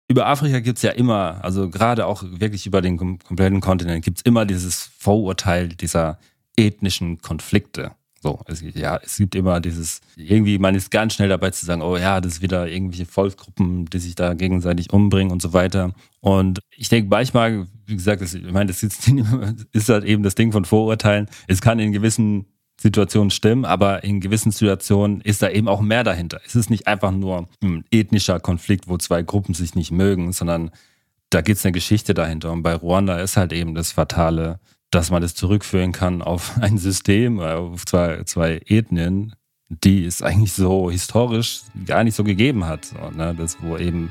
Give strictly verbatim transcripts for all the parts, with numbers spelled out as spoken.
Über Afrika gibt es ja immer, also gerade auch wirklich über den kom- kompletten Kontinent, gibt es immer dieses Vorurteil dieser ethnischen Konflikte. So, es, ja, es gibt immer dieses, irgendwie, man ist ganz schnell dabei zu sagen, oh ja, das ist wieder irgendwelche Volksgruppen, die sich da gegenseitig umbringen und so weiter. Und ich denke manchmal, wie gesagt, das, ich meine, das ist, ist halt eben das Ding von Vorurteilen. Es kann in gewissen Situationen stimmen, aber in gewissen Situationen ist da eben auch mehr dahinter. Es ist nicht einfach nur ein ethnischer Konflikt, wo zwei Gruppen sich nicht mögen, sondern da gibt es eine Geschichte dahinter. Und bei Ruanda ist halt eben das Fatale, dass man das zurückführen kann auf ein System, auf zwei, zwei Ethnien, die es eigentlich so historisch gar nicht so gegeben hat. So, ne? Das, wo eben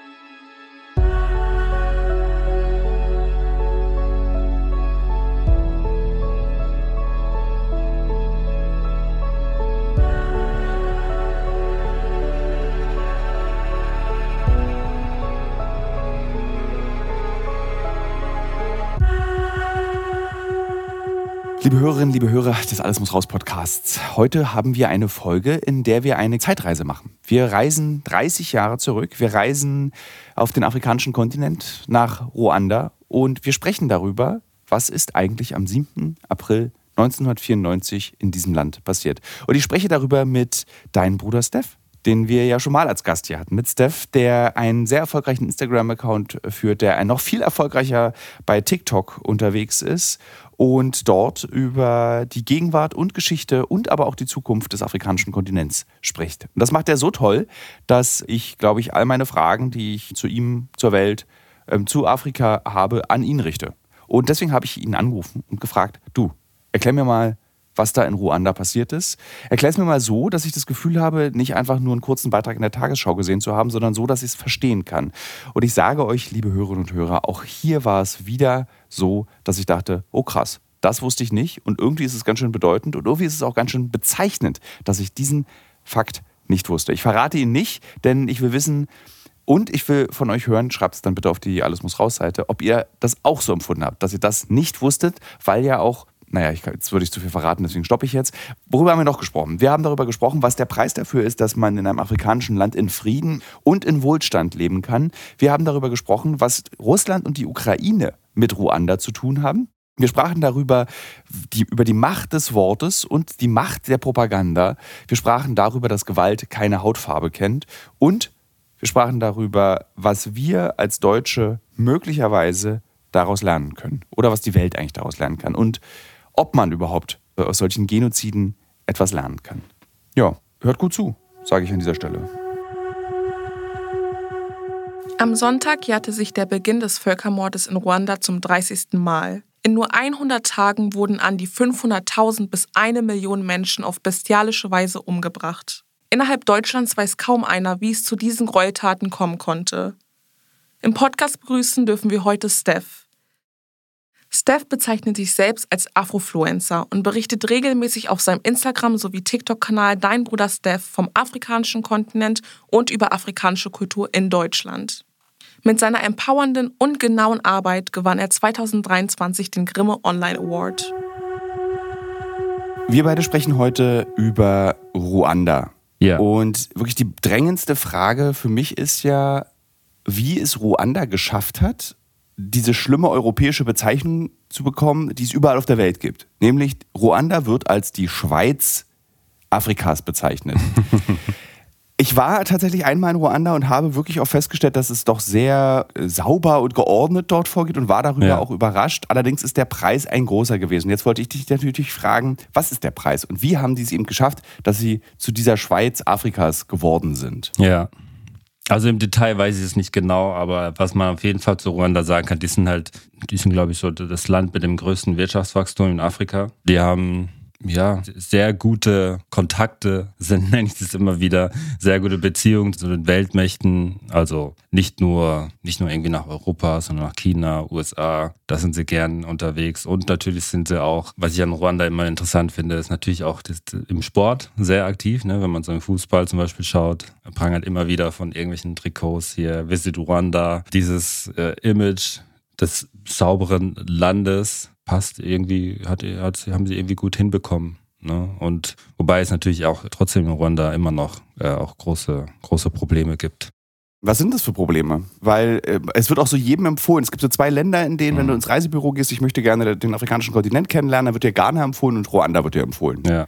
Liebe Hörerinnen, liebe Hörer des Alles muss raus Podcasts. Heute haben wir eine Folge, in der wir eine Zeitreise machen. Wir reisen dreißig Jahre zurück. Wir reisen auf den afrikanischen Kontinent nach Ruanda und wir sprechen darüber, was ist eigentlich am siebten April neunzehnhundertvierundneunzig in diesem Land passiert. Und ich spreche darüber mit deinem Bruder Steph, den wir ja schon mal als Gast hier hatten. Mit Steph, der einen sehr erfolgreichen Instagram-Account führt, der noch viel erfolgreicher bei TikTok unterwegs ist und dort über die Gegenwart und Geschichte und aber auch die Zukunft des afrikanischen Kontinents spricht. Und das macht er so toll, dass ich, glaube ich, all meine Fragen, die ich zu ihm, zur Welt, ähm, zu Afrika habe, an ihn richte. Und deswegen habe ich ihn angerufen und gefragt, du, erklär mir mal, was da in Ruanda passiert ist. Erklär es mir mal so, dass ich das Gefühl habe, nicht einfach nur einen kurzen Beitrag in der Tagesschau gesehen zu haben, sondern so, dass ich es verstehen kann. Und ich sage euch, liebe Hörerinnen und Hörer, auch hier war es wieder so, dass ich dachte, oh krass, das wusste ich nicht. Und irgendwie ist es ganz schön bedeutend und irgendwie ist es auch ganz schön bezeichnend, dass ich diesen Fakt nicht wusste. Ich verrate ihn nicht, denn ich will wissen und ich will von euch hören, schreibt es dann bitte auf die Alles muss raus Seite, ob ihr das auch so empfunden habt, dass ihr das nicht wusstet, weil ja auch Naja, ich, jetzt würde ich zu viel verraten, deswegen stoppe ich jetzt. Worüber haben wir noch gesprochen? Wir haben darüber gesprochen, was der Preis dafür ist, dass man in einem afrikanischen Land in Frieden und in Wohlstand leben kann. Wir haben darüber gesprochen, was Russland und die Ukraine mit Ruanda zu tun haben. Wir sprachen darüber, die, über die Macht des Wortes und die Macht der Propaganda. Wir sprachen darüber, dass Gewalt keine Hautfarbe kennt. Und wir sprachen darüber, was wir als Deutsche möglicherweise daraus lernen können. Oder was die Welt eigentlich daraus lernen kann. Und ob man überhaupt aus solchen Genoziden etwas lernen kann. Ja, hört gut zu, sage ich an dieser Stelle. Am Sonntag jährte sich der Beginn des Völkermordes in Ruanda zum dreißigsten Mal. In nur hundert Tagen wurden an die fünfhunderttausend bis eine Million Menschen auf bestialische Weise umgebracht. Innerhalb Deutschlands weiß kaum einer, wie es zu diesen Gräueltaten kommen konnte. Im Podcast begrüßen dürfen wir heute Steph. Steph bezeichnet sich selbst als Afrofluencer und berichtet regelmäßig auf seinem Instagram- sowie TikTok-Kanal Dein Bruder Steph vom afrikanischen Kontinent und über afrikanische Kultur in Deutschland. Mit seiner empowernden und genauen Arbeit gewann er zweitausenddreiundzwanzig den Grimme Online Award. Wir beide sprechen heute über Ruanda. Ja. Und wirklich die drängendste Frage für mich ist ja, wie es Ruanda geschafft hat, diese schlimme europäische Bezeichnung zu bekommen, die es überall auf der Welt gibt. Nämlich Ruanda wird als die Schweiz Afrikas bezeichnet. Ich war tatsächlich einmal in Ruanda und habe wirklich auch festgestellt, dass es doch sehr sauber und geordnet dort vorgeht und war darüber ja. auch überrascht. Allerdings ist der Preis ein großer gewesen. Jetzt wollte ich dich natürlich fragen, was ist der Preis und wie haben die es eben geschafft, dass sie zu dieser Schweiz Afrikas geworden sind? Ja. Also im Detail weiß ich es nicht genau, aber was man auf jeden Fall zu Ruanda sagen kann, die sind halt, die sind, glaube ich, so das Land mit dem größten Wirtschaftswachstum in Afrika. Die haben ja sehr gute Kontakte, sind, nenne ich das immer wieder, sehr gute Beziehungen zu den Weltmächten. Also nicht nur, nicht nur irgendwie nach Europa, sondern nach China, U S A. Da sind sie gern unterwegs. Und natürlich sind sie auch, was ich an Ruanda immer interessant finde, ist natürlich auch das, im Sport sehr aktiv. Ne? Wenn man so im Fußball zum Beispiel schaut, prangert immer wieder von irgendwelchen Trikots hier, Visit Rwanda, dieses äh, Image des sauberen Landes passt irgendwie, hat, hat, haben sie irgendwie gut hinbekommen. Ne? Und wobei es natürlich auch trotzdem in Ruanda immer noch äh, auch große, große Probleme gibt. Was sind das für Probleme? Weil äh, es wird auch so jedem empfohlen. Es gibt so zwei Länder, in denen, mhm. wenn du ins Reisebüro gehst, ich möchte gerne den afrikanischen Kontinent kennenlernen, dann wird dir Ghana empfohlen und Ruanda wird dir empfohlen. Ja.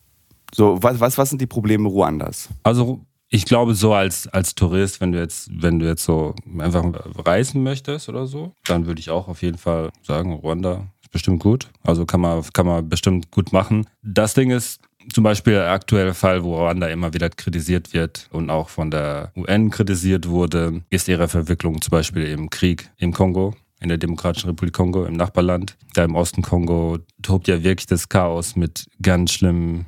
So, was, was, was sind die Probleme Ruandas? Also ich glaube, so als, als Tourist, wenn du jetzt, wenn du jetzt so einfach reisen möchtest oder so, dann würde ich auch auf jeden Fall sagen, Ruanda ist bestimmt gut. Also kann man, kann man bestimmt gut machen. Das Ding ist, zum Beispiel der aktuelle Fall, wo Ruanda immer wieder kritisiert wird und auch von der U N kritisiert wurde, ist ihre Verwicklung zum Beispiel im Krieg im Kongo, in der Demokratischen Republik Kongo, im Nachbarland. Da im Osten Kongo tobt ja wirklich das Chaos mit ganz schlimmen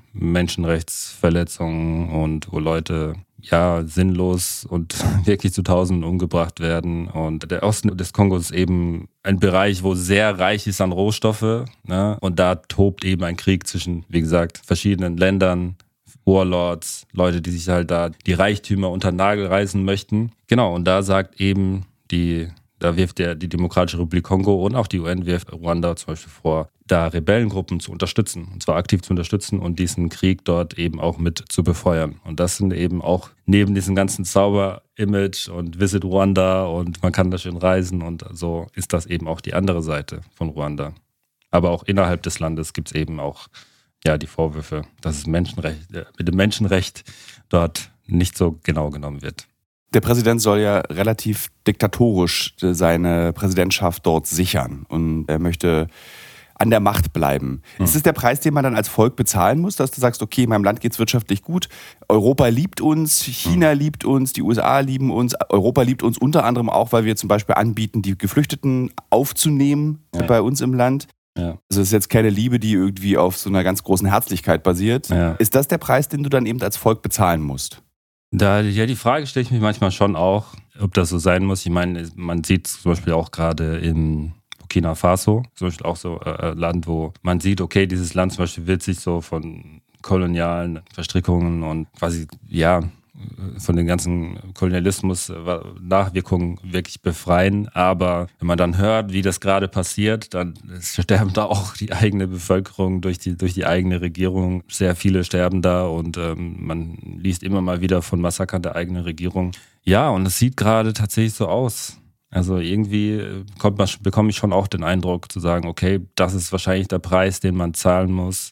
Menschenrechtsverletzungen und wo Leute ja sinnlos und wirklich zu Tausenden umgebracht werden. Und der Osten des Kongos ist eben ein Bereich, wo sehr reich ist an Rohstoffe. Ne? Und da tobt eben ein Krieg zwischen, wie gesagt, verschiedenen Ländern, Warlords, Leute, die sich halt da die Reichtümer unter den Nagel reißen möchten. Genau, und da sagt eben die, da wirft der, die Demokratische Republik Kongo und auch die U N wirft Ruanda zum Beispiel vor, da Rebellengruppen zu unterstützen, und zwar aktiv zu unterstützen und diesen Krieg dort eben auch mit zu befeuern. Und das sind eben auch neben diesem ganzen Zauber-Image und Visit Ruanda und man kann da schön reisen und so ist das eben auch die andere Seite von Ruanda. Aber auch innerhalb des Landes gibt es eben auch ja, die Vorwürfe, dass es Menschenrecht, mit dem Menschenrecht dort nicht so genau genommen wird. Der Präsident soll ja relativ diktatorisch seine Präsidentschaft dort sichern und er möchte an der Macht bleiben. Mhm. Ist es der Preis, den man dann als Volk bezahlen muss, dass du sagst, okay, in meinem Land geht es wirtschaftlich gut, Europa liebt uns, China mhm. liebt uns, die U S A lieben uns, Europa liebt uns unter anderem auch, weil wir zum Beispiel anbieten, die Geflüchteten aufzunehmen ja. bei uns im Land. Ja. Also es ist jetzt keine Liebe, die irgendwie auf so einer ganz großen Herzlichkeit basiert. Ja. Ist das der Preis, den du dann eben als Volk bezahlen musst? Da, ja, die Frage stelle ich mich manchmal schon auch, ob das so sein muss. Ich meine, man sieht es zum Beispiel auch gerade in Burkina Faso, zum Beispiel auch so ein äh, Land, wo man sieht, okay, dieses Land zum Beispiel wird sich so von kolonialen Verstrickungen und quasi, ja, von den ganzen Kolonialismus Nachwirkungen wirklich befreien. Aber wenn man dann hört, wie das gerade passiert, dann sterben da auch die eigene Bevölkerung durch die, durch die eigene Regierung. Sehr viele sterben da und ähm, man liest immer mal wieder von Massakern der eigenen Regierung. Ja, und es sieht gerade tatsächlich so aus. Also irgendwie kommt man, bekomme ich schon auch den Eindruck zu sagen, okay, das ist wahrscheinlich der Preis, den man zahlen muss,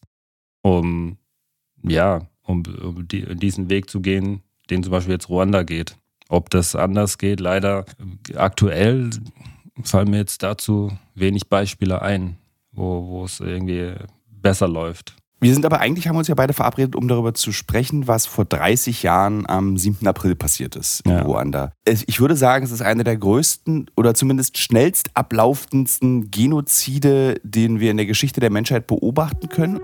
um, ja, um, um die, diesen Weg zu gehen, den zum Beispiel jetzt Ruanda geht. Ob das anders geht, leider aktuell fallen mir jetzt dazu wenig Beispiele ein, wo, wo es irgendwie besser läuft. Wir sind aber eigentlich, haben wir uns ja beide verabredet, um darüber zu sprechen, was vor dreißig Jahren am siebten April passiert ist in ja. Ruanda. Ich würde sagen, es ist einer der größten oder zumindest schnellst ablaufendsten Genozide, den wir in der Geschichte der Menschheit beobachten können.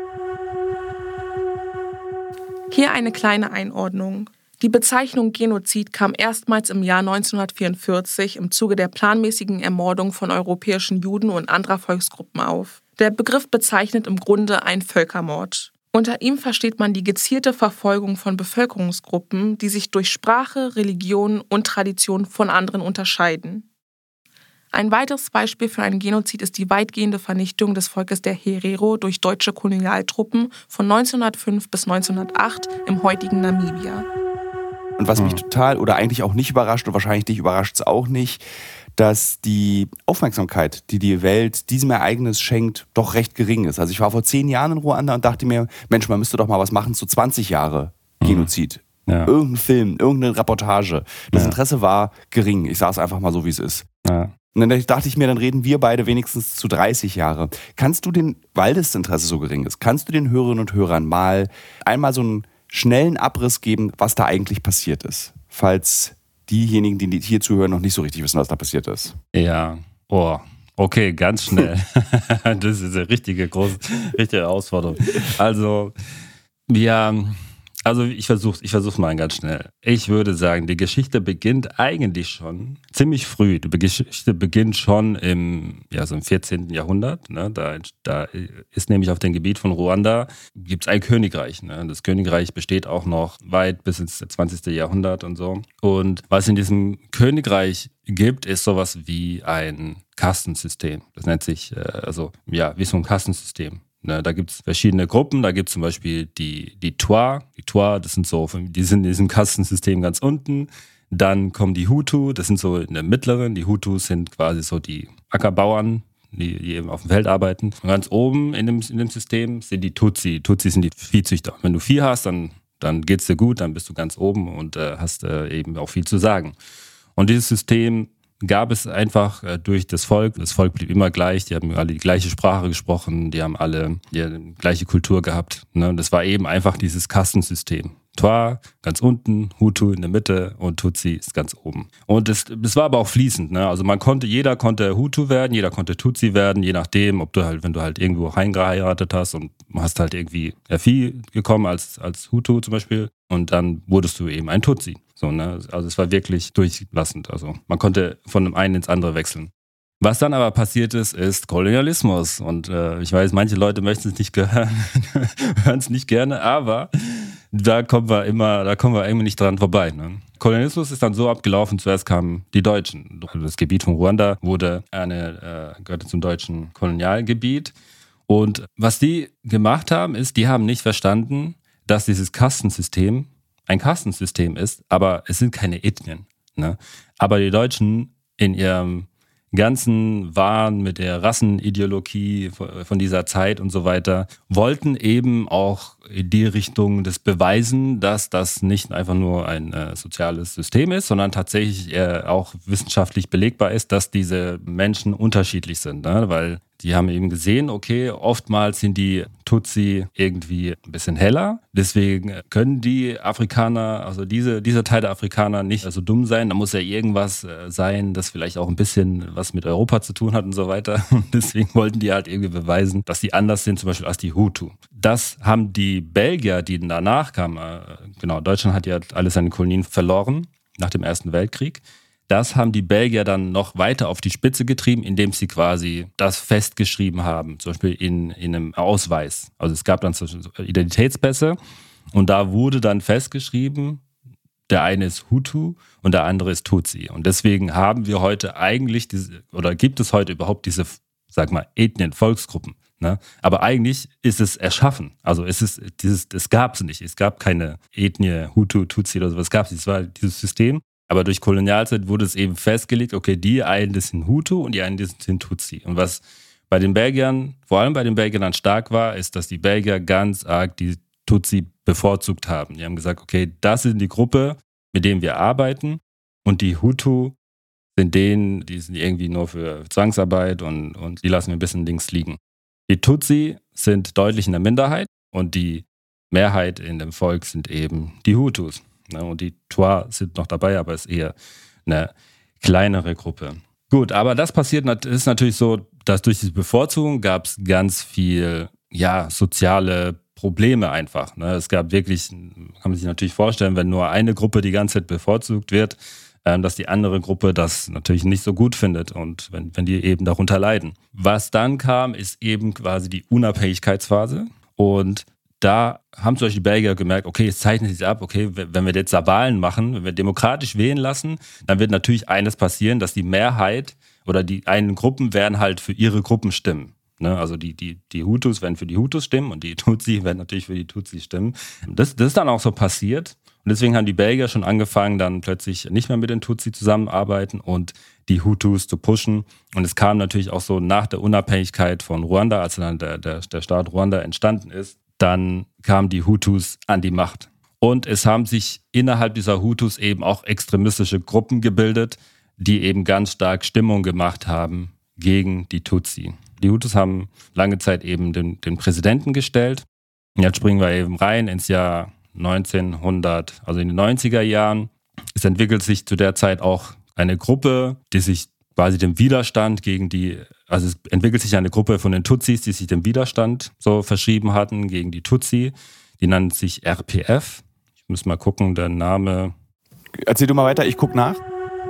Hier eine kleine Einordnung. Die Bezeichnung Genozid kam erstmals im Jahr neunzehnhundertvierundvierzig im Zuge der planmäßigen Ermordung von europäischen Juden und anderer Volksgruppen auf. Der Begriff bezeichnet im Grunde einen Völkermord. Unter ihm versteht man die gezielte Verfolgung von Bevölkerungsgruppen, die sich durch Sprache, Religion und Tradition von anderen unterscheiden. Ein weiteres Beispiel für einen Genozid ist die weitgehende Vernichtung des Volkes der Herero durch deutsche Kolonialtruppen von neunzehnhundertfünf bis neunzehnhundertacht im heutigen Namibia. Und was mich total oder eigentlich auch nicht überrascht und wahrscheinlich dich überrascht es auch nicht, dass die Aufmerksamkeit, die die Welt diesem Ereignis schenkt, doch recht gering ist. Also ich war vor zehn Jahren in Ruanda und dachte mir, Mensch, man müsste doch mal was machen zu zwanzig Jahre Genozid. Ja. Irgendein Film, irgendeine Reportage. Das ja. Interesse war gering. Ich sage es einfach mal so, wie es ist. Ja. Und dann dachte ich mir, dann reden wir beide wenigstens zu dreißig Jahre. Kannst du den, weil das Interesse so gering ist, kannst du den Hörerinnen und Hörern mal einmal so einen schnellen Abriss geben, was da eigentlich passiert ist? Falls diejenigen, die hier zuhören, noch nicht so richtig wissen, was da passiert ist. Ja, oh, okay, ganz schnell. Das ist eine richtige große, richtige Herausforderung. Also, ja... Also ich versuche ich versuch's mal ganz schnell. Ich würde sagen, die Geschichte beginnt eigentlich schon ziemlich früh. Die Geschichte beginnt schon im, ja, so im vierzehnten Jahrhundert. Ne? Da, da ist nämlich auf dem Gebiet von Ruanda gibt's ein Königreich. Ne? Das Königreich besteht auch noch weit bis ins zwanzigste Jahrhundert und so. Und was in diesem Königreich gibt, ist sowas wie ein Kastensystem. Das nennt sich, also ja, wie so ein Kastensystem. Ne, da gibt es verschiedene Gruppen, da gibt es zum Beispiel die, die Twa. Die Twa, das sind so, die sind in diesem Kastensystem ganz unten. Dann kommen die Hutu, das sind so in der mittleren. Die Hutus sind quasi so die Ackerbauern, die, die eben auf dem Feld arbeiten. Und ganz oben in dem, in dem System sind die Tutsi. Tutsi sind die Viehzüchter. Wenn du Vieh hast, dann, dann geht's dir gut, dann bist du ganz oben und äh, hast äh, eben auch viel zu sagen. Und dieses System gab es einfach äh, durch das Volk. Das Volk blieb immer gleich, die haben alle die gleiche Sprache gesprochen, die haben alle die gleiche Kultur gehabt. Ne? Das war eben einfach dieses Kastensystem. Twa ganz unten, Hutu in der Mitte und Tutsi ist ganz oben. Und das, das war aber auch fließend. Ne? Also man konnte, jeder konnte Hutu werden, jeder konnte Tutsi werden, je nachdem, ob du halt, wenn du halt irgendwo reingeheiratet hast und hast halt irgendwie ja, Vieh gekommen als, als Hutu zum Beispiel und dann wurdest du eben ein Tutsi. So, ne? Also es war wirklich durchlassend. Also man konnte von dem einen ins andere wechseln. Was dann aber passiert ist, ist Kolonialismus. Und äh, ich weiß, manche Leute möchten es nicht hören, hören es nicht gerne, aber da kommen wir immer, da kommen wir irgendwie nicht dran vorbei. Ne? Kolonialismus ist dann so abgelaufen, zuerst kamen die Deutschen. Das Gebiet von Ruanda wurde eine, äh, gehörte zum deutschen Kolonialgebiet. Und was die gemacht haben, ist, die haben nicht verstanden, dass dieses Kastensystem ein Kastensystem ist, aber es sind keine Ethnien. Ne? Aber die Deutschen in ihrem ganzen Wahn mit der Rassenideologie von dieser Zeit und so weiter, wollten eben auch in die Richtung des Beweisen, dass das nicht einfach nur ein äh, soziales System ist, sondern tatsächlich äh, auch wissenschaftlich belegbar ist, dass diese Menschen unterschiedlich sind. Ne? Weil die haben eben gesehen, okay, oftmals sind die Tutsi irgendwie ein bisschen heller. Deswegen können die Afrikaner, also diese, dieser Teil der Afrikaner nicht so dumm sein. Da muss ja irgendwas sein, das vielleicht auch ein bisschen was mit Europa zu tun hat und so weiter. Und deswegen wollten die halt irgendwie beweisen, dass die anders sind, zum Beispiel als die Hutu. Das haben die Belgier, die danach kamen, genau, Deutschland hat ja alle seine Kolonien verloren nach dem Ersten Weltkrieg. Das haben die Belgier dann noch weiter auf die Spitze getrieben, indem sie quasi das festgeschrieben haben, zum Beispiel in, in einem Ausweis. Also es gab dann so Identitätspässe und da wurde dann festgeschrieben, der eine ist Hutu und der andere ist Tutsi. Und deswegen haben wir heute eigentlich, diese, oder gibt es heute überhaupt diese, sag mal, Ethnien, Volksgruppen. Ne? Aber eigentlich ist es erschaffen. Also es ist dieses, es gab es nicht. Es gab keine Ethnie, Hutu, Tutsi oder sowas. Es gab es nicht. Es war dieses System. Aber durch Kolonialzeit wurde es eben festgelegt, okay, die einen, das sind Hutu und die einen, das sind Tutsi. Und was bei den Belgiern, vor allem bei den Belgiern dann stark war, ist, dass die Belgier ganz arg die Tutsi bevorzugt haben. Die haben gesagt, okay, das ist die Gruppe, mit denen wir arbeiten und die Hutu sind denen, die sind irgendwie nur für Zwangsarbeit und, und die lassen wir ein bisschen links liegen. Die Tutsi sind deutlich in der Minderheit und die Mehrheit in dem Volk sind eben die Hutus. Und die Twa sind noch dabei, aber ist eher eine kleinere Gruppe. Gut, aber das passiert, ist natürlich so, dass durch diese Bevorzugung gab es ganz viel, ja, soziale Probleme einfach. Ne? Es gab wirklich, kann man sich natürlich vorstellen, wenn nur eine Gruppe die ganze Zeit bevorzugt wird, ähm, dass die andere Gruppe das natürlich nicht so gut findet und wenn, wenn die eben darunter leiden. Was dann kam, ist eben quasi die Unabhängigkeitsphase und da haben zum Beispiel die Belgier gemerkt, okay, es zeichnet sich ab, okay, wenn wir jetzt Wahlen machen, wenn wir demokratisch wählen lassen, dann wird natürlich eines passieren, dass die Mehrheit oder die einen Gruppen werden halt für ihre Gruppen stimmen. Ne? Also die, die, die Hutus werden für die Hutus stimmen und die Tutsi werden natürlich für die Tutsi stimmen. Das, das ist dann auch so passiert und deswegen haben die Belgier schon angefangen, dann plötzlich nicht mehr mit den Tutsi zusammenarbeiten und die Hutus zu pushen. Und es kam natürlich auch so nach der Unabhängigkeit von Ruanda, als dann der, der, der Staat Ruanda entstanden ist, dann kamen die Hutus an die Macht. Und es haben sich innerhalb dieser Hutus eben auch extremistische Gruppen gebildet, die eben ganz stark Stimmung gemacht haben gegen die Tutsi. Die Hutus haben lange Zeit eben den, den Präsidenten gestellt. Und jetzt springen wir eben rein ins Jahr neunzehnhundert, also in den neunziger Jahren. Es entwickelt sich zu der Zeit auch eine Gruppe, die sich quasi dem Widerstand gegen die, also es entwickelt sich eine Gruppe von den Tutsis, die sich dem Widerstand so verschrieben hatten gegen die Tutsi. Die nannten sich R P F. Ich muss mal gucken, der Name. Erzähl du mal weiter, ich guck nach.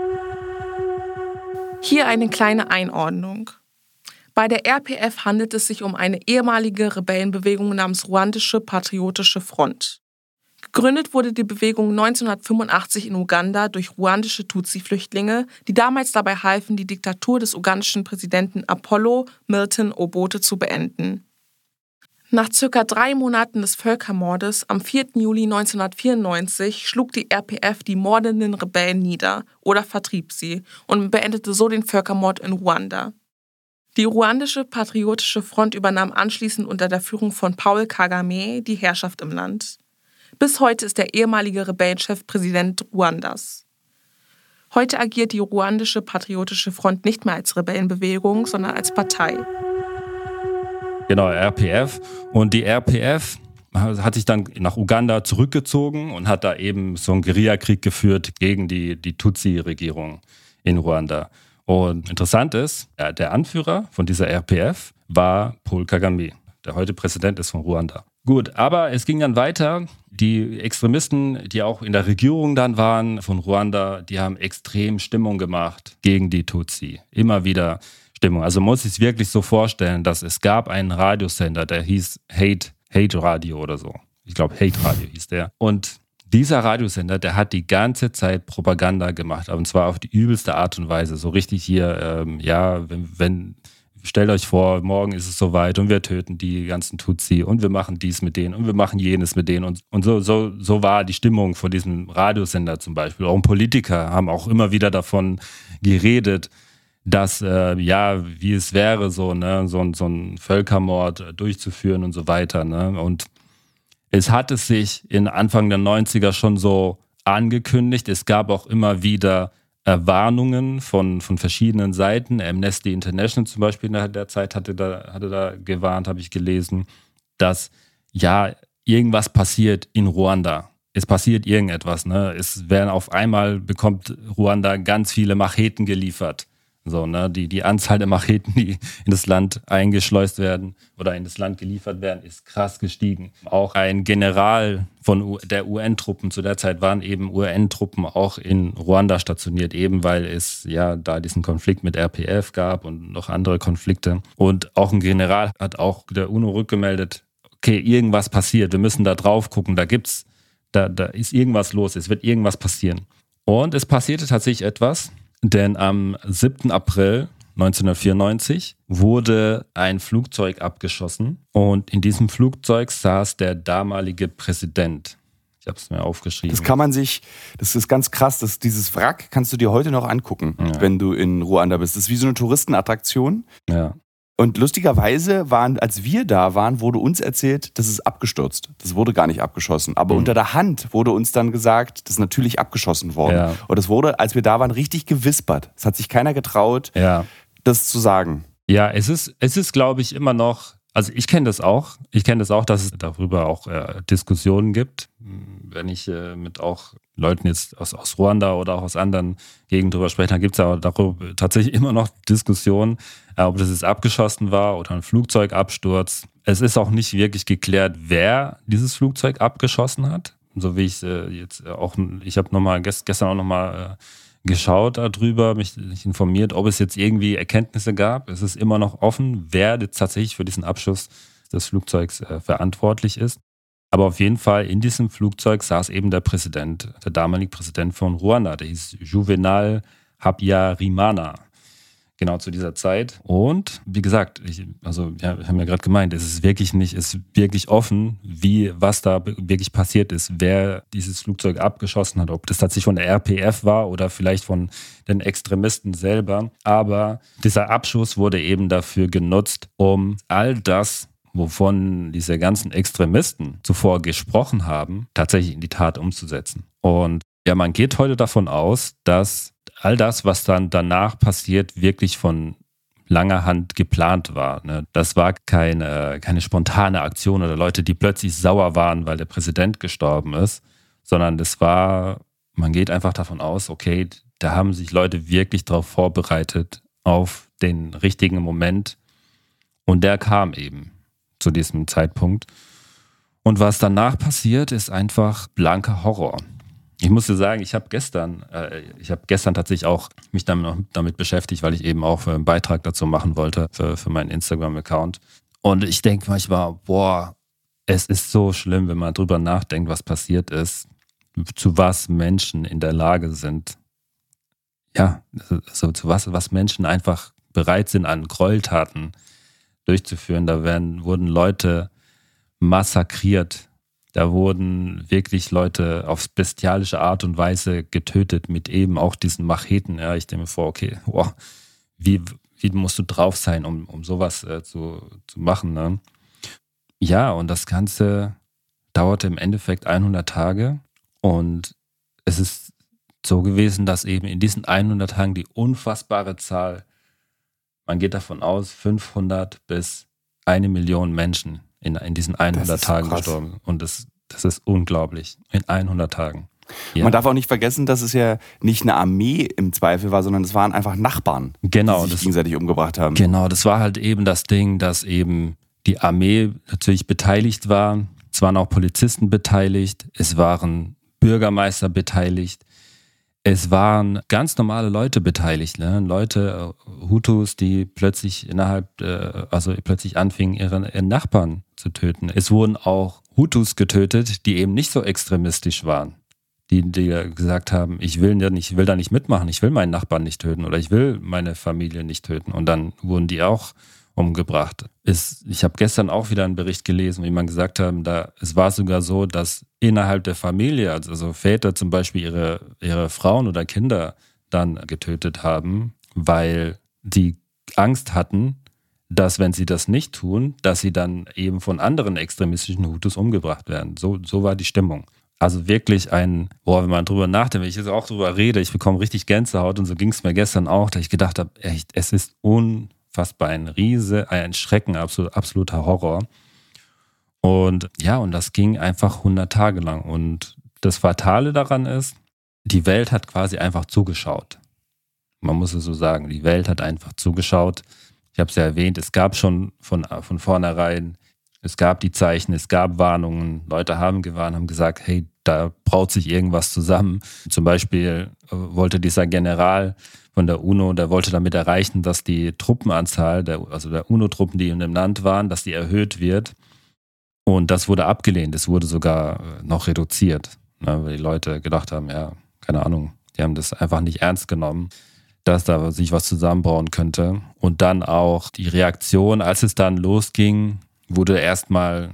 Hier eine kleine Einordnung. Bei der R P F handelt es sich um eine ehemalige Rebellenbewegung namens Ruandische Patriotische Front. Gegründet wurde die Bewegung neunzehnhundertfünfundachtzig in Uganda durch ruandische Tutsi-Flüchtlinge, die damals dabei halfen, die Diktatur des ugandischen Präsidenten Apollo Milton Obote zu beenden. Nach circa drei Monaten des Völkermordes am vierten Juli neunzehnhundertvierundneunzig schlug die R P F die mordenden Rebellen nieder oder vertrieb sie und beendete so den Völkermord in Ruanda. Die ruandische Patriotische Front übernahm anschließend unter der Führung von Paul Kagame die Herrschaft im Land. Bis heute ist der ehemalige Rebellenchef Präsident Ruandas. Heute agiert die ruandische Patriotische Front nicht mehr als Rebellenbewegung, sondern als Partei. Genau, R P F. Und die R P F hat sich dann nach Uganda zurückgezogen und hat da eben so einen Guerillakrieg geführt gegen die, die Tutsi-Regierung in Ruanda. Und interessant ist, der Anführer von dieser R P F war Paul Kagame, der heute Präsident ist von Ruanda. Gut, aber es ging dann weiter. Die Extremisten, die auch in der Regierung dann waren von Ruanda, die haben extrem Stimmung gemacht gegen die Tutsi. Immer wieder Stimmung. Also man muss sich wirklich so vorstellen, dass es gab einen Radiosender, der hieß Hate, Hate Radio oder so. Ich glaube, Hate Radio hieß der. Und dieser Radiosender, der hat die ganze Zeit Propaganda gemacht, und zwar auf die übelste Art und Weise. So richtig hier, ähm, ja, wenn, wenn, stellt euch vor, morgen ist es soweit und wir töten die ganzen Tutsi und wir machen dies mit denen und wir machen jenes mit denen. Und, und so, so, so war die Stimmung von diesem Radiosender zum Beispiel. Auch Politiker haben auch immer wieder davon geredet, dass, äh, ja, wie es wäre, so, ne, so, so einen Völkermord durchzuführen und so weiter. Ne? Und es hatte sich in Anfang der neunziger schon so angekündigt. Es gab auch immer wieder äh, Warnungen von, von verschiedenen Seiten. Amnesty International zum Beispiel in der Zeit hatte da, hatte da gewarnt, habe ich gelesen, dass ja irgendwas passiert in Ruanda. Es passiert irgendetwas. Ne? Es werden auf einmal, bekommt Ruanda ganz viele Macheten geliefert. So, ne, die, die Anzahl der Macheten, die in das Land eingeschleust werden oder in das Land geliefert werden, ist krass gestiegen. Auch ein General von U- der U N-Truppen, zu der Zeit waren eben U N-Truppen auch in Ruanda stationiert, eben weil es ja da diesen Konflikt mit R P F gab und noch andere Konflikte. Und auch ein General hat auch der UNO rückgemeldet, okay, irgendwas passiert, wir müssen da drauf gucken, da gibt's, da, da ist irgendwas los, es wird irgendwas passieren. Und es passierte tatsächlich etwas. Denn am siebten April neunzehnhundertvierundneunzig wurde ein Flugzeug abgeschossen und in diesem Flugzeug saß der damalige Präsident. Ich habe es mir aufgeschrieben. Das kann man sich, das ist ganz krass, das, dieses Wrack kannst du dir heute noch angucken, ja. wenn du in Ruanda bist. Das ist wie so eine Touristenattraktion. Ja. Und lustigerweise waren, als wir da waren, wurde uns erzählt, das ist abgestürzt. Das wurde gar nicht abgeschossen. Aber mhm. unter der Hand wurde uns dann gesagt, das ist natürlich abgeschossen worden. Ja. Und das wurde, als wir da waren, richtig gewispert. Es hat sich keiner getraut, ja. das zu sagen. Ja, es ist, es ist, glaube ich, immer noch, also ich kenne das auch. Ich kenne das auch, dass es darüber auch äh, Diskussionen gibt. Wenn ich äh, mit auch Leuten jetzt aus, aus Ruanda oder auch aus anderen Gegenden drüber spreche, dann gibt es aber darüber tatsächlich immer noch Diskussionen, äh, ob das jetzt abgeschossen war oder ein Flugzeugabsturz. Es ist auch nicht wirklich geklärt, wer dieses Flugzeug abgeschossen hat. So wie ich äh, jetzt auch, ich habe noch mal gest, gestern auch nochmal äh, geschaut darüber, mich, mich informiert, ob es jetzt irgendwie Erkenntnisse gab. Es ist immer noch offen, wer jetzt tatsächlich für diesen Abschuss des Flugzeugs äh, verantwortlich ist. Aber auf jeden Fall in diesem Flugzeug saß eben der Präsident, der damalige Präsident von Ruanda, der hieß Juvenal Habyarimana, genau zu dieser Zeit. Und wie gesagt, ich, also ja, wir haben ja gerade gemeint, es ist wirklich nicht, es ist wirklich offen, wie, was da wirklich passiert ist, wer dieses Flugzeug abgeschossen hat, ob das tatsächlich von der R P F war oder vielleicht von den Extremisten selber. Aber dieser Abschuss wurde eben dafür genutzt, um all das, wovon diese ganzen Extremisten zuvor gesprochen haben, tatsächlich in die Tat umzusetzen. Und ja, man geht heute davon aus, dass all das, was dann danach passiert, wirklich von langer Hand geplant war. Ne? Das war keine, keine spontane Aktion oder Leute, die plötzlich sauer waren, weil der Präsident gestorben ist, sondern das war, man geht einfach davon aus, okay, da haben sich Leute wirklich darauf vorbereitet, auf den richtigen Moment. Und der kam eben zu diesem Zeitpunkt. Und was danach passiert, ist einfach blanker Horror. Ich muss dir sagen, ich habe gestern, äh, ich habe gestern tatsächlich auch mich damit, damit beschäftigt, weil ich eben auch einen Beitrag dazu machen wollte für, für meinen Instagram-Account. Und ich denke manchmal, boah, es ist so schlimm, wenn man drüber nachdenkt, was passiert ist, zu was Menschen in der Lage sind. Ja, also zu was, was Menschen einfach bereit sind, an Gräueltaten durchzuführen. Da werden, wurden Leute massakriert. Da wurden wirklich Leute auf bestialische Art und Weise getötet mit eben auch diesen Macheten. Ja, ich denke mir vor, okay, wow, wie, wie musst du drauf sein, um, um sowas äh, zu, zu machen, ne? Ja, und das Ganze dauerte im Endeffekt hundert Tage und es ist so gewesen, dass eben in diesen hundert Tagen die unfassbare Zahl, man geht davon aus, fünfhundert bis eine Million Menschen in, in diesen hundert Tagen krass. gestorben. Und das, das ist unglaublich, in hundert Tagen. Ja. Man darf auch nicht vergessen, dass es ja nicht eine Armee im Zweifel war, sondern es waren einfach Nachbarn, genau, die sich das, gegenseitig umgebracht haben. Genau, das war halt eben das Ding, dass eben die Armee natürlich beteiligt war. Es waren auch Polizisten beteiligt, es waren Bürgermeister beteiligt, es waren ganz normale Leute beteiligt, ne? Leute, Hutus, die plötzlich innerhalb, äh, also plötzlich anfingen, ihren, ihren Nachbarn zu töten. Es wurden auch Hutus getötet, die eben nicht so extremistisch waren. Die, die gesagt haben, ich will, nicht, ich will da nicht mitmachen, ich will meinen Nachbarn nicht töten oder ich will meine Familie nicht töten. Und dann wurden die auch umgebracht. Es, ich habe gestern auch wieder einen Bericht gelesen, wie man gesagt hat, da, es war sogar so, dass innerhalb der Familie, also Väter zum Beispiel ihre, ihre Frauen oder Kinder dann getötet haben, weil die Angst hatten, dass wenn sie das nicht tun, dass sie dann eben von anderen extremistischen Hutus umgebracht werden. So, so war die Stimmung. Also wirklich ein, boah, wenn man drüber nachdenkt, wenn ich jetzt auch drüber rede, ich bekomme richtig Gänsehaut und so ging es mir gestern auch, dass ich gedacht habe, echt, es ist unfassbar, ein Riese, ein Schrecken, absolut, absoluter Horror. Und ja, und das ging einfach hundert Tage lang. Und das Fatale daran ist, die Welt hat quasi einfach zugeschaut. Man muss es so sagen, die Welt hat einfach zugeschaut. Ich habe es ja erwähnt, es gab schon von, von vornherein, es gab die Zeichen, es gab Warnungen, Leute haben gewarnt, haben gesagt, hey, da braut sich irgendwas zusammen. Zum Beispiel wollte dieser General von der UNO, der wollte damit erreichen, dass die Truppenanzahl, der, also der UNO-Truppen, die in dem Land waren, dass die erhöht wird. Und das wurde abgelehnt, es wurde sogar noch reduziert, ne, weil die Leute gedacht haben, ja, keine Ahnung, die haben das einfach nicht ernst genommen, dass da sich was zusammenbrauen könnte. Und dann auch die Reaktion, als es dann losging, wurde erstmal,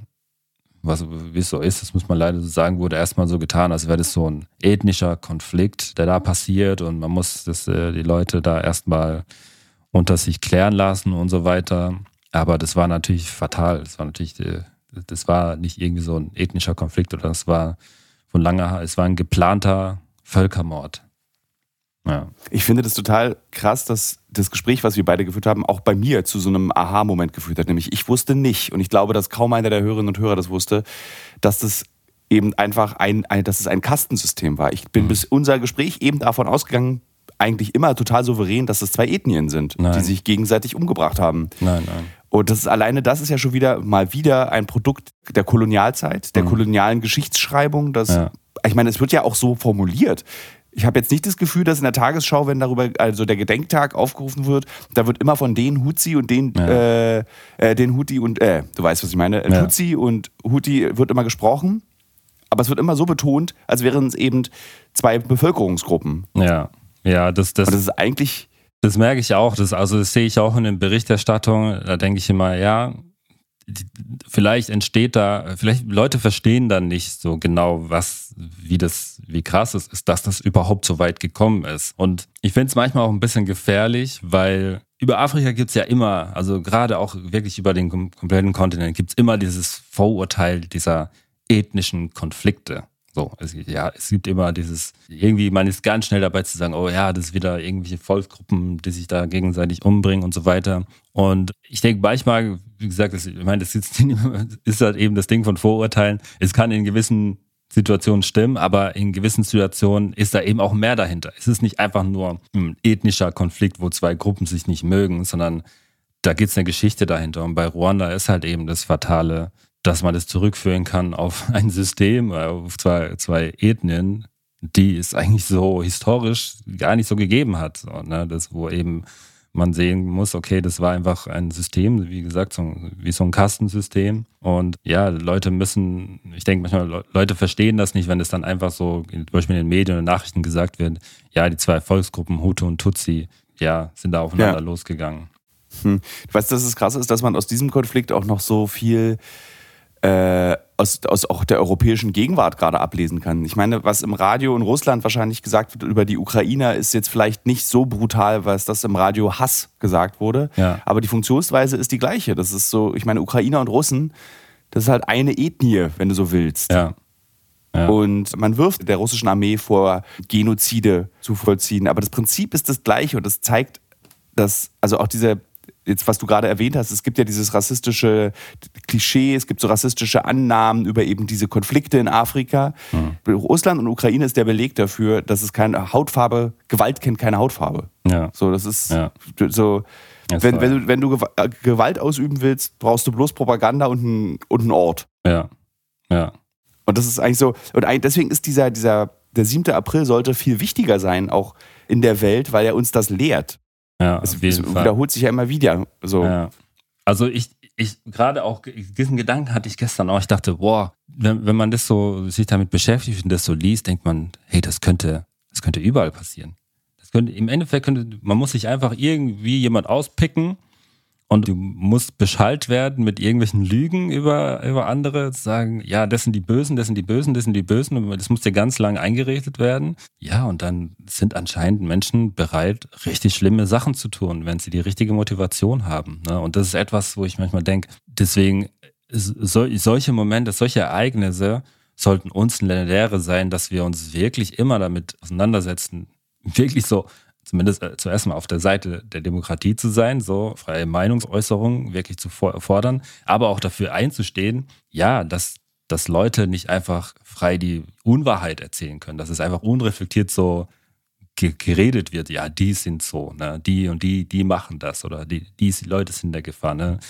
was wie es so ist, das muss man leider so sagen, wurde erstmal so getan, als wäre das so ein ethnischer Konflikt, der da passiert und man muss das, die Leute da erstmal unter sich klären lassen und so weiter. Aber das war natürlich fatal. Das war natürlich, das war nicht irgendwie so ein ethnischer Konflikt oder das war von langer, es war ein geplanter Völkermord. Ja. Ich finde das total krass, dass das Gespräch, was wir beide geführt haben, auch bei mir zu so einem Aha-Moment geführt hat. Nämlich ich wusste nicht, und ich glaube, dass kaum einer der Hörerinnen und Hörer das wusste, dass das eben einfach ein, ein, dass es ein Kastensystem war. Ich bin mhm. bis unser Gespräch eben davon ausgegangen, eigentlich immer total souverän, dass es zwei Ethnien sind, nein. die sich gegenseitig umgebracht haben. Nein, nein. Und das ist alleine, das ist ja schon wieder mal wieder ein Produkt der Kolonialzeit, der mhm. kolonialen Geschichtsschreibung. Das, ja. Ich meine, es wird ja auch so formuliert. Ich habe jetzt nicht das Gefühl, dass in der Tagesschau, wenn darüber, also der Gedenktag aufgerufen wird, da wird immer von den Hutsi und den, ja. äh, äh, den Huti und, äh, du weißt, was ich meine, ja. Tutsi und Huti wird immer gesprochen, aber es wird immer so betont, als wären es eben zwei Bevölkerungsgruppen. Ja, ja, das, das, und das ist eigentlich... Das merke ich auch, das, also das sehe ich auch in den Berichterstattungen, da denke ich immer, ja, vielleicht entsteht da, vielleicht Leute verstehen dann nicht so genau, was, wie das, wie krass es ist, dass das überhaupt so weit gekommen ist. Und ich finde es manchmal auch ein bisschen gefährlich, weil über Afrika gibt es ja immer, also gerade auch wirklich über den kompletten Kontinent gibt es immer dieses Vorurteil dieser ethnischen Konflikte. So, es, ja, es gibt immer dieses, irgendwie, man ist ganz schnell dabei zu sagen, oh ja, das ist wieder irgendwelche Volksgruppen, die sich da gegenseitig umbringen und so weiter. Und ich denke manchmal, wie gesagt, das, ich meine, das ist, ist halt eben das Ding von Vorurteilen. Es kann in gewissen Situationen stimmen, aber in gewissen Situationen ist da eben auch mehr dahinter. Es ist nicht einfach nur ein ethnischer Konflikt, wo zwei Gruppen sich nicht mögen, sondern da gibt es eine Geschichte dahinter. Und bei Ruanda ist halt eben das Fatale, dass man das zurückführen kann auf ein System, auf zwei, zwei Ethnien, die es eigentlich so historisch gar nicht so gegeben hat. So, ne? Das, wo eben man sehen muss, okay, das war einfach ein System, wie gesagt, so, wie so ein Kastensystem. Und ja, Leute müssen, ich denke manchmal, Leute verstehen das nicht, wenn es dann einfach so, zum Beispiel in den Medien und Nachrichten gesagt wird, ja, die zwei Volksgruppen, Hutu und Tutsi, ja, sind da aufeinander ja. losgegangen. Hm. Weißt du, dass es krass ist, dass man aus diesem Konflikt auch noch so viel äh, aus, aus auch der europäischen Gegenwart gerade ablesen kann. Ich meine, was im Radio in Russland wahrscheinlich gesagt wird über die Ukrainer, ist jetzt vielleicht nicht so brutal, was das im Radio Hass gesagt wurde. Ja. Aber die Funktionsweise ist die gleiche. Das ist so, ich meine, Ukrainer und Russen, das ist halt eine Ethnie, wenn du so willst. Ja. Ja. Und man wirft der russischen Armee vor, Genozide zu vollziehen. Aber das Prinzip ist das gleiche und das zeigt, dass, also auch diese, jetzt was du gerade erwähnt hast, es gibt ja dieses rassistische Klischee, es gibt so rassistische Annahmen über eben diese Konflikte in Afrika. Mhm. Russland und Ukraine ist der Beleg dafür, dass es keine Hautfarbe, Gewalt kennt keine Hautfarbe. Ja. So, das ist ja. so, wenn, wenn, du, wenn du Gewalt ausüben willst, brauchst du bloß Propaganda und einen, und einen Ort. Ja, ja. Und das ist eigentlich so, und deswegen ist dieser, dieser, der siebte April sollte viel wichtiger sein, auch in der Welt, weil er uns das lehrt. Ja, es, es wiederholt sich ja immer wieder. So. Ja. Also ich, ich gerade auch, diesen Gedanken hatte ich gestern auch, ich dachte, boah, wenn, wenn man das so, sich damit beschäftigt und das so liest, denkt man, hey, das könnte, das könnte überall passieren. Das könnte, im Endeffekt könnte, man muss sich einfach irgendwie jemand auspicken und du musst beschallt werden mit irgendwelchen Lügen über, über andere, sagen, ja, das sind die Bösen, das sind die Bösen, das sind die Bösen und das muss dir ganz lang eingeredet werden. Ja, und dann sind anscheinend Menschen bereit, richtig schlimme Sachen zu tun, wenn sie die richtige Motivation haben. Ne? Und das ist etwas, wo ich manchmal denke, deswegen so, solche Momente, solche Ereignisse sollten uns eine Lehre sein, dass wir uns wirklich immer damit auseinandersetzen, wirklich so, zumindest äh, zuerst mal auf der Seite der Demokratie zu sein, so freie Meinungsäußerung wirklich zu fordern, aber auch dafür einzustehen, ja, dass, dass Leute nicht einfach frei die Unwahrheit erzählen können, dass es einfach unreflektiert so ge- geredet wird, ja, die sind so, ne, die und die, die machen das oder die, die Leute sind in der Gefahr, ne.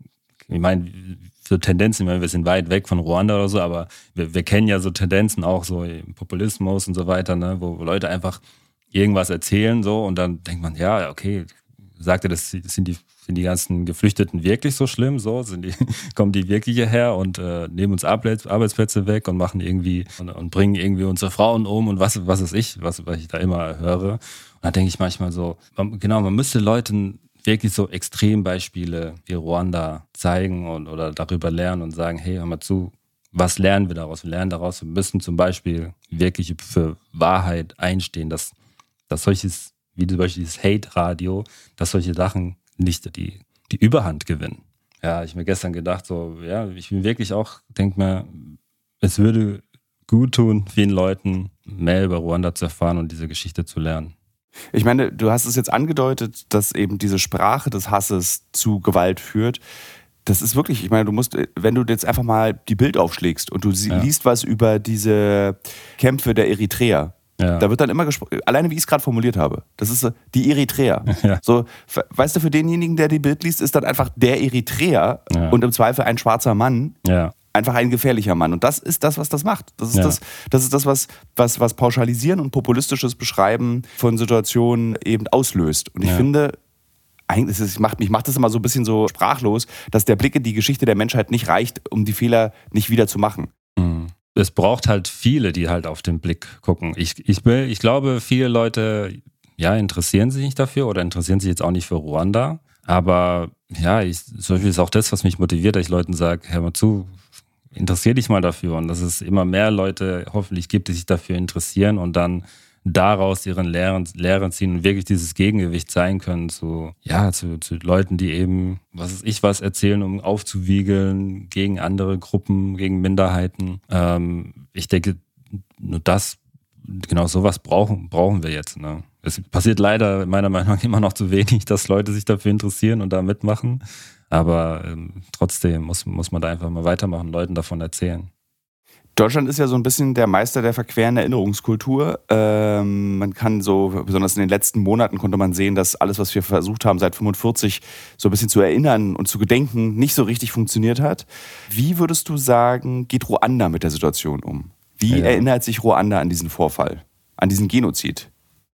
Ich meine, so Tendenzen, ich meine, wir sind weit weg von Ruanda oder so, aber wir, wir kennen ja so Tendenzen auch so im Populismus und so weiter, ne, wo, wo Leute einfach irgendwas erzählen so und dann denkt man, ja, okay, sagt er, das sind die, sind die ganzen Geflüchteten wirklich so schlimm, so sind die, kommen die wirklich hierher und äh, nehmen uns Arbeitsplätze weg und machen irgendwie und, und bringen irgendwie unsere Frauen um und was, was ist ich, was, was ich da immer höre. Und da denke ich manchmal so, genau, man müsste Leuten wirklich so Extrembeispiele wie Ruanda zeigen und oder darüber lernen und sagen, hey, hör mal zu, was lernen wir daraus? Wir lernen daraus, wir müssen zum Beispiel wirklich für Wahrheit einstehen, dass dass solches, wie zum Beispiel dieses Hate-Radio, dass solche Sachen nicht die, die Überhand gewinnen. Ja, ich mir gestern gedacht, so, ja, ich bin wirklich auch, denke mir, es würde gut tun, vielen Leuten mehr über Ruanda zu erfahren und diese Geschichte zu lernen. Ich meine, du hast es jetzt angedeutet, dass eben diese Sprache des Hasses zu Gewalt führt. Das ist wirklich, ich meine, du musst, wenn du jetzt einfach mal die Bild aufschlägst und du ja. liest was über diese Kämpfe der Eritreer, ja. Da wird dann immer gesprochen, alleine wie ich es gerade formuliert habe, das ist die Eritreer. Ja. So, weißt du, für denjenigen, der die Bild liest, ist dann einfach der Eritreer ja. und im Zweifel ein schwarzer Mann, ja. einfach ein gefährlicher Mann. Und das ist das, was das macht. Das ist ja. das, das, ist das was, was, was Pauschalisieren und populistisches Beschreiben von Situationen eben auslöst. Und ich ja. finde, eigentlich ist es, macht, mich macht das immer so ein bisschen so sprachlos, dass der Blick in die Geschichte der Menschheit nicht reicht, um die Fehler nicht wieder zu machen. Mhm. Es braucht halt viele, die halt auf den Blick gucken. Ich, ich, ich glaube, viele Leute ja, interessieren sich nicht dafür oder interessieren sich jetzt auch nicht für Ruanda. Aber ja, ich, zum Beispiel ist auch das, was mich motiviert, dass ich Leuten sage, hör mal zu, interessier dich mal dafür. Und dass es immer mehr Leute hoffentlich gibt, die sich dafür interessieren und dann daraus ihren Lehren, Lehren ziehen und wirklich dieses Gegengewicht sein können zu, ja, zu, zu Leuten, die eben, was weiß ich, was erzählen, um aufzuwiegeln gegen andere Gruppen, gegen Minderheiten. Ähm, ich denke, nur das, genau sowas brauchen, brauchen wir jetzt. Ne? Es passiert leider meiner Meinung nach immer noch zu wenig, dass Leute sich dafür interessieren und da mitmachen. Aber ähm, trotzdem muss, muss man da einfach mal weitermachen, Leuten davon erzählen. Deutschland ist ja so ein bisschen der Meister der verqueren Erinnerungskultur. Ähm, man kann so, besonders in den letzten Monaten konnte man sehen, dass alles, was wir versucht haben seit fünfundvierzig so ein bisschen zu erinnern und zu gedenken, nicht so richtig funktioniert hat. Wie würdest du sagen, geht Ruanda mit der Situation um? Wie ja. erinnert sich Ruanda an diesen Vorfall, an diesen Genozid?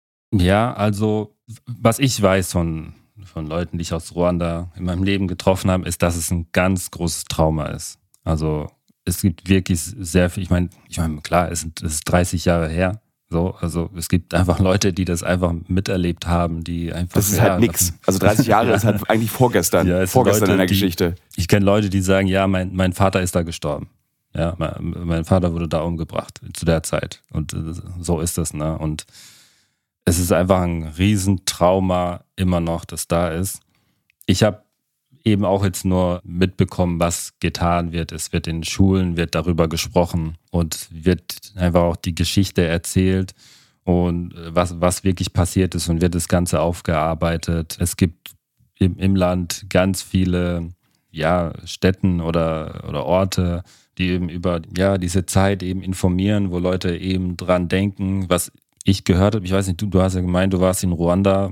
Ja, also was ich weiß von, von Leuten, die ich aus Ruanda in meinem Leben getroffen habe, ist, dass es ein ganz großes Trauma ist. Also es gibt wirklich sehr viel, ich meine, ich meine, klar, es ist, es ist dreißig Jahre her, So, also es gibt einfach Leute, die das einfach miterlebt haben, die einfach. Das ist ja, halt nix. Also dreißig Jahre ja. ist halt eigentlich vorgestern. Ja, vorgestern Leute, in der die, Geschichte. Ich kenne Leute, die sagen, ja, mein, mein Vater ist da gestorben. Ja, mein, mein Vater wurde da umgebracht zu der Zeit. Und so ist das, ne? Und es ist einfach ein Riesentrauma immer noch, das da ist. Ich habe eben auch jetzt nur mitbekommen, was getan wird. Es wird in Schulen, wird darüber gesprochen und wird einfach auch die Geschichte erzählt und was, was wirklich passiert ist und wird das Ganze aufgearbeitet. Es gibt im, im Land ganz viele ja, Städten oder, oder Orte, die eben über ja, diese Zeit eben informieren, wo Leute eben dran denken, was ich gehört habe. Ich weiß nicht, du, du hast ja gemeint, du warst in Ruanda.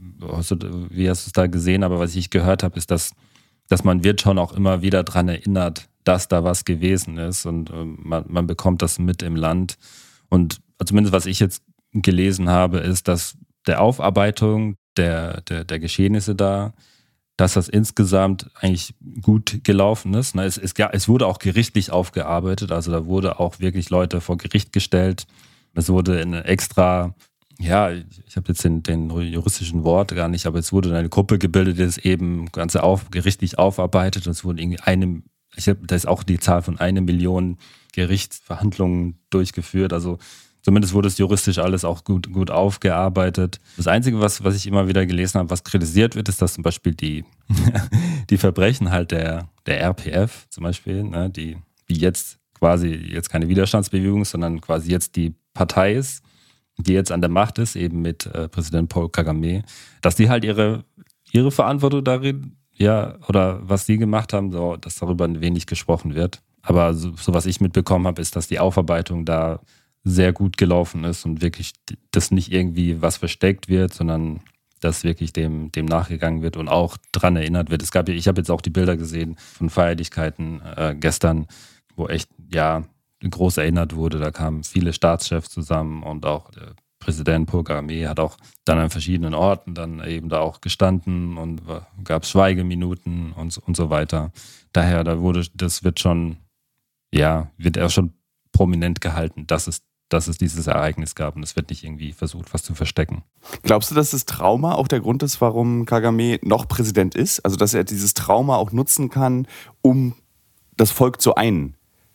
Wie hast du es da gesehen? Aber was ich gehört habe, ist, dass, dass man wird schon auch immer wieder daran erinnert, dass da was gewesen ist und man, man bekommt das mit im Land. Und zumindest was ich jetzt gelesen habe, ist, dass der Aufarbeitung der, der, der Geschehnisse da, dass das insgesamt eigentlich gut gelaufen ist. Es, es, es wurde auch gerichtlich aufgearbeitet, also da wurde auch wirklich Leute vor Gericht gestellt. Es wurde eine extra, ja, ich habe jetzt den, den juristischen Wort gar nicht, aber es wurde eine Gruppe gebildet, die das eben Ganze auf, gerichtlich aufarbeitet und es wurde irgendwie eine, ich hab, da ist auch die Zahl von einer Million Gerichtsverhandlungen durchgeführt, also zumindest wurde es juristisch alles auch gut, gut aufgearbeitet. Das Einzige, was, was ich immer wieder gelesen habe, was kritisiert wird, ist, dass zum Beispiel die, die Verbrechen halt der, der R P F zum Beispiel, ne, die wie jetzt quasi jetzt keine Widerstandsbewegung, sondern quasi jetzt die Partei ist, die jetzt an der Macht ist, eben mit äh, Präsident Paul Kagame, dass die halt ihre, ihre Verantwortung darin, ja, oder was die gemacht haben, so, dass darüber wenig gesprochen wird. Aber so, so was ich mitbekommen habe, ist, dass die Aufarbeitung da sehr gut gelaufen ist und wirklich, dass nicht irgendwie was versteckt wird, sondern dass wirklich dem, dem nachgegangen wird und auch dran erinnert wird. Es gab ja, ich habe jetzt auch die Bilder gesehen von Feierlichkeiten äh, gestern, wo echt, ja, groß erinnert wurde. Da kamen viele Staatschefs zusammen und auch der Präsident Paul Kagame hat auch dann an verschiedenen Orten dann eben da auch gestanden und gab Schweigeminuten und, und so weiter. Daher, da wurde, das wird schon, ja, wird er schon prominent gehalten, dass es, dass es dieses Ereignis gab und es wird nicht irgendwie versucht, was zu verstecken. Glaubst du, dass das Trauma auch der Grund ist, warum Kagame noch Präsident ist? Also, dass er dieses Trauma auch nutzen kann, um das Volk zu einen?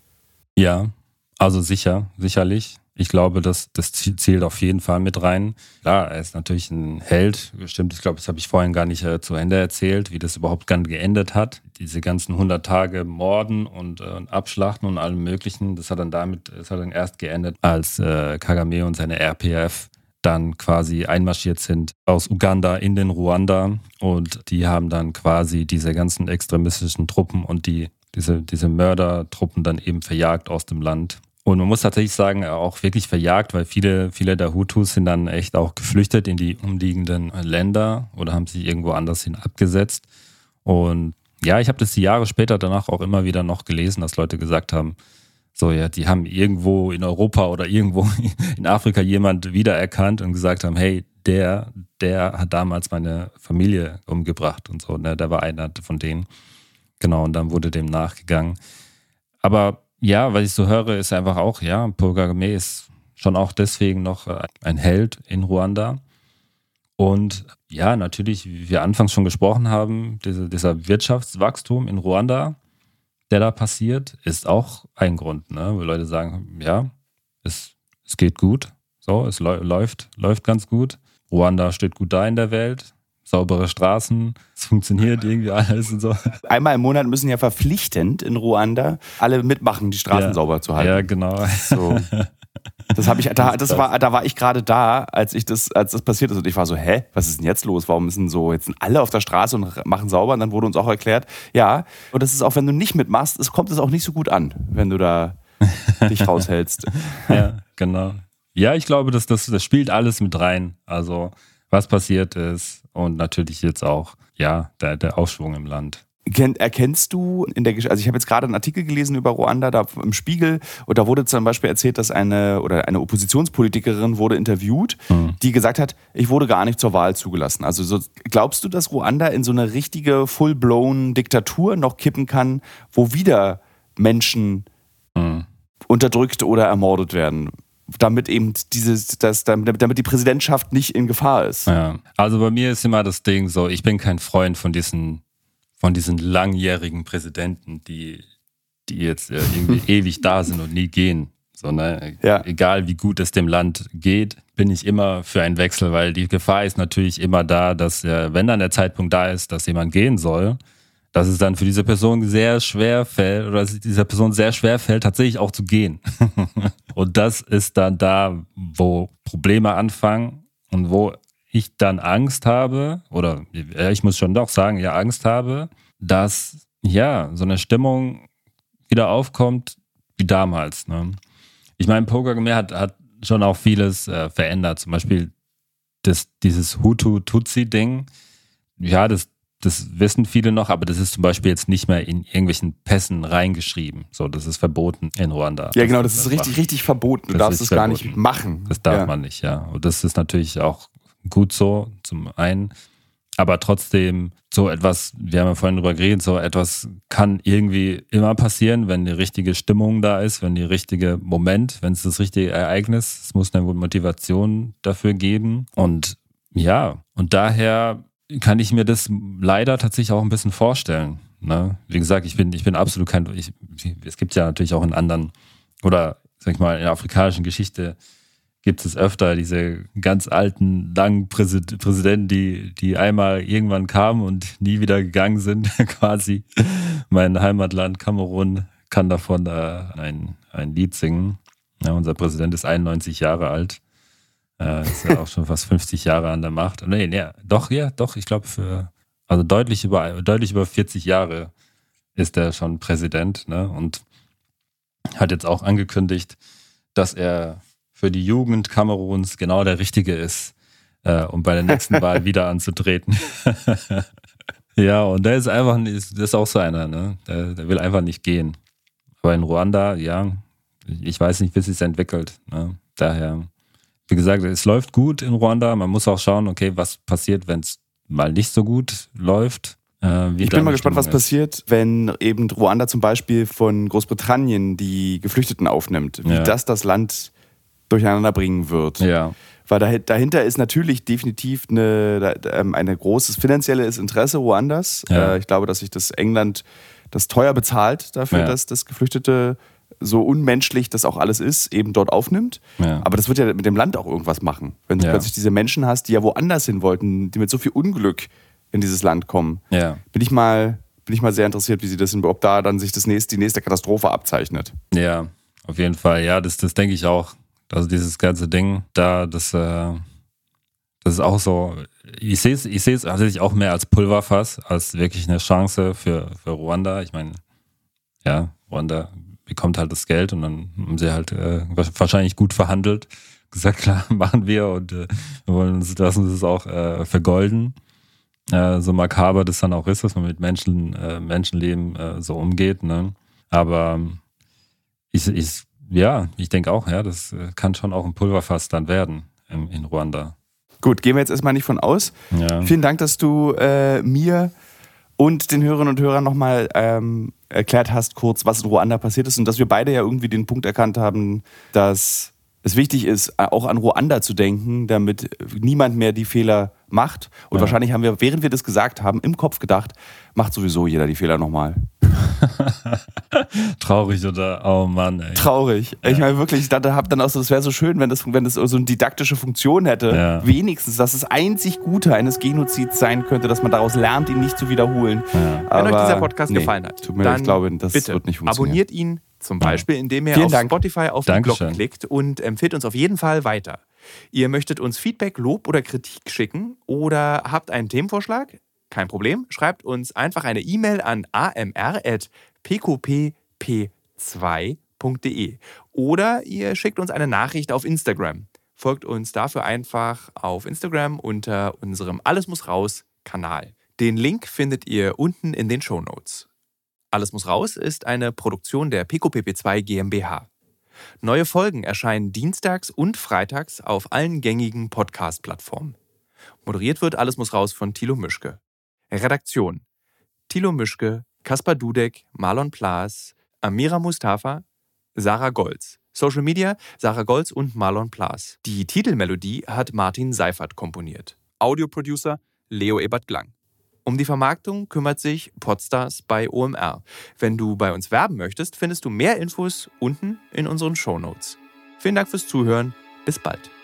Ja, also sicher, sicherlich. Ich glaube, das, das zählt auf jeden Fall mit rein. Klar, er ist natürlich ein Held. Stimmt, ich glaube, das habe ich vorhin gar nicht äh, zu Ende erzählt, wie das überhaupt dann geendet hat. Diese ganzen hundert Tage Morden und äh, Abschlachten und allem Möglichen, das hat dann damit, das hat dann erst geendet, als äh, Kagame und seine R P F dann quasi einmarschiert sind aus Uganda in den Ruanda und die haben dann quasi diese ganzen extremistischen Truppen und die diese, diese Mördertruppen dann eben verjagt aus dem Land. Und man muss tatsächlich sagen, auch wirklich verjagt, weil viele, viele der Hutus sind dann echt auch geflüchtet in die umliegenden Länder oder haben sich irgendwo anders hin abgesetzt. Und ja, ich habe das die Jahre später danach auch immer wieder noch gelesen, dass Leute gesagt haben, so ja, die haben irgendwo in Europa oder irgendwo in Afrika jemand wiedererkannt und gesagt haben, hey, der, der hat damals meine Familie umgebracht und so, ne, der war einer von denen. Genau, und dann wurde dem nachgegangen. Aber ja, was ich so höre, ist einfach auch, ja, Paul Kagame ist schon auch deswegen noch ein Held in Ruanda. Und ja, natürlich, wie wir anfangs schon gesprochen haben, diese, dieser Wirtschaftswachstum in Ruanda, der da passiert, ist auch ein Grund, ne? Wo Leute sagen, ja, es, es geht gut, so, es läuft, läuft ganz gut. Ruanda steht gut da in der Welt. Saubere Straßen, es funktioniert irgendwie alles und so. Einmal im Monat müssen ja verpflichtend in Ruanda alle mitmachen, die Straßen ja, sauber zu halten. Ja, genau. So. Das habe ich, da, das war, da war ich gerade da, als ich das, als das passiert ist und ich war so, hä, was ist denn jetzt los? Warum müssen so jetzt sind alle auf der Straße und machen sauber? Und dann wurde uns auch erklärt, ja, und das ist auch, wenn du nicht mitmachst, es kommt es auch nicht so gut an, wenn du da dich raushältst. Ja, genau. Ja, ich glaube, das, das, das spielt alles mit rein. Also was passiert ist und natürlich jetzt auch, ja, der, der Aufschwung im Land. Erkennst du in der Geschichte, also ich habe jetzt gerade einen Artikel gelesen über Ruanda, da im Spiegel, und da wurde zum Beispiel erzählt, dass eine oder eine Oppositionspolitikerin wurde interviewt, hm. die gesagt hat, ich wurde gar nicht zur Wahl zugelassen. Also so, glaubst du, dass Ruanda in so eine richtige full-blown Diktatur noch kippen kann, wo wieder Menschen hm. unterdrückt oder ermordet werden? damit eben dieses, das, damit, damit die Präsidentschaft nicht in Gefahr ist. Ja. Also bei mir ist immer das Ding so, ich bin kein Freund von diesen, von diesen langjährigen Präsidenten, die, die jetzt irgendwie ewig da sind und nie gehen. So, ne? Ja. Egal wie gut es dem Land geht, bin ich immer für einen Wechsel, weil die Gefahr ist natürlich immer da, dass, wenn dann der Zeitpunkt da ist, dass jemand gehen soll, dass es dann für diese Person sehr schwer fällt oder dass es dieser Person sehr schwer fällt, tatsächlich auch zu gehen. Und das ist dann da, wo Probleme anfangen und wo ich dann Angst habe, oder ich muss schon doch sagen, ja, Angst habe, dass ja so eine Stimmung wieder aufkommt wie damals. Ne? Ich meine, Paul Kagame hat, hat schon auch vieles äh, verändert. Zum Beispiel das, dieses Hutu-Tutsi-Ding. Ja, das Das wissen viele noch, aber das ist zum Beispiel jetzt nicht mehr in irgendwelchen Pässen reingeschrieben. So, das ist verboten in Ruanda. Ja, genau, das, das ist richtig, richtig verboten. Du das darfst es gar nicht machen. Das darf ja. man nicht, ja. Und das ist natürlich auch gut so, zum einen. Aber trotzdem, so etwas, wir haben ja vorhin drüber geredet, so etwas kann irgendwie immer passieren, wenn die richtige Stimmung da ist, wenn die richtige Moment, wenn es das richtige Ereignis, es muss eine Motivation dafür geben. Und ja, und daher kann ich mir das leider tatsächlich auch ein bisschen vorstellen. Ne? Wie gesagt, ich bin, ich bin absolut kein, ich, es gibt ja natürlich auch in anderen, oder sag ich mal, in der afrikanischen Geschichte gibt es öfter diese ganz alten, langen Präsidenten, die, die einmal irgendwann kamen und nie wieder gegangen sind, quasi. Mein Heimatland Kamerun kann davon äh, ein, ein Lied singen. Ja, unser Präsident ist einundneunzig Jahre alt. Äh, ist ja auch schon fast fünfzig Jahre an der Macht. Nee, nee, doch, ja, doch, ich glaube, für, also deutlich über, deutlich über vierzig Jahre ist er schon Präsident, ne? Und hat jetzt auch angekündigt, dass er für die Jugend Kameruns genau der Richtige ist, äh, um bei der nächsten Wahl wieder anzutreten. Ja, und der ist einfach, das ist auch so einer, ne? Der, der will einfach nicht gehen. Aber in Ruanda, ja, ich weiß nicht, wie es sich entwickelt, ne? Daher, wie gesagt, es läuft gut in Ruanda. Man muss auch schauen, okay, was passiert, wenn es mal nicht so gut läuft. Äh, ich bin mal gespannt, was ist. passiert, wenn eben Ruanda zum Beispiel von Großbritannien die Geflüchteten aufnimmt. Wie ja. das das Land durcheinander bringen wird. Ja. Weil dahinter ist natürlich definitiv eine, ein großes finanzielles Interesse Ruandas. Ja. Ich glaube, dass sich das England das teuer bezahlt dafür, ja. dass das Geflüchtete, so unmenschlich das auch alles ist, eben dort aufnimmt. Ja. Aber das wird ja mit dem Land auch irgendwas machen. Wenn du ja. plötzlich diese Menschen hast, die ja woanders hin wollten, die mit so viel Unglück in dieses Land kommen. Ja. Bin ich mal, bin ich mal sehr interessiert, wie sie das, ob da dann sich das nächste, die nächste Katastrophe abzeichnet. Ja, auf jeden Fall. Ja, das, das denke ich auch. Also dieses ganze Ding da, das, äh, das ist auch so, ich sehe es ich sehe es tatsächlich auch mehr als Pulverfass, als wirklich eine Chance für, für Ruanda. Ich meine, ja, Ruanda bekommt halt das Geld und dann haben sie halt äh, wahrscheinlich gut verhandelt. Gesagt, klar, machen wir und äh, wir wollen uns, lassen uns das auch äh, vergolden. Äh, so makaber das dann auch ist, dass man mit Menschen, äh, Menschenleben äh, so umgeht. Ne? Aber ich, ich Ja, ich denke auch, ja, das kann schon auch ein Pulverfass dann werden in, in Ruanda. Gut, gehen wir jetzt erstmal nicht von aus. Ja. Vielen Dank, dass du äh, mir und den Hörerinnen und Hörern nochmal ähm, erklärt hast, kurz, was in Ruanda passiert ist und dass wir beide ja irgendwie den Punkt erkannt haben, dass es wichtig ist, auch an Ruanda zu denken, damit niemand mehr die Fehler macht. Und ja. wahrscheinlich haben wir, während wir das gesagt haben, im Kopf gedacht, macht sowieso jeder die Fehler nochmal. Traurig oder? Oh Mann, ey. Traurig. Ja. Ich meine wirklich, ich dachte, hab dann auch so, das wäre so schön, wenn das, wenn das so eine didaktische Funktion hätte. Ja. Wenigstens, dass das einzig Gute eines Genozids sein könnte, dass man daraus lernt, ihn nicht zu wiederholen. Ja. Aber wenn euch dieser Podcast nee, gefallen hat, tut mir dann ich glaube, das bitte wird nicht funktionieren. Abonniert ihn zum Beispiel, indem ihr Vielen auf Dank. Spotify auf die Dankeschön. Glocke klickt und empfiehlt uns auf jeden Fall weiter. Ihr möchtet uns Feedback, Lob oder Kritik schicken oder habt einen Themenvorschlag? Kein Problem, schreibt uns einfach eine E-Mail an a m r at p q p p zwei punkt d e oder ihr schickt uns eine Nachricht auf Instagram. Folgt uns dafür einfach auf Instagram unter unserem Alles muss raus Kanal. Den Link findet ihr unten in den Shownotes. Alles muss raus ist eine Produktion der P Q P P zwei GmbH. Neue Folgen erscheinen dienstags und freitags auf allen gängigen Podcast-Plattformen. Moderiert wird Alles muss raus von Thilo Mischke. Redaktion: Thilo Mischke, Kaspar Dudek, Marlon Plaas, Amira Mustafa, Sarah Golz. Social Media Sarah Golz und Marlon Plas. Die Titelmelodie hat Martin Seifert komponiert. Audioproducer Leo Ebert-Glang. Um die Vermarktung kümmert sich Podstars bei O M R. Wenn du bei uns werben möchtest, findest du mehr Infos unten in unseren Shownotes. Vielen Dank fürs Zuhören. Bis bald.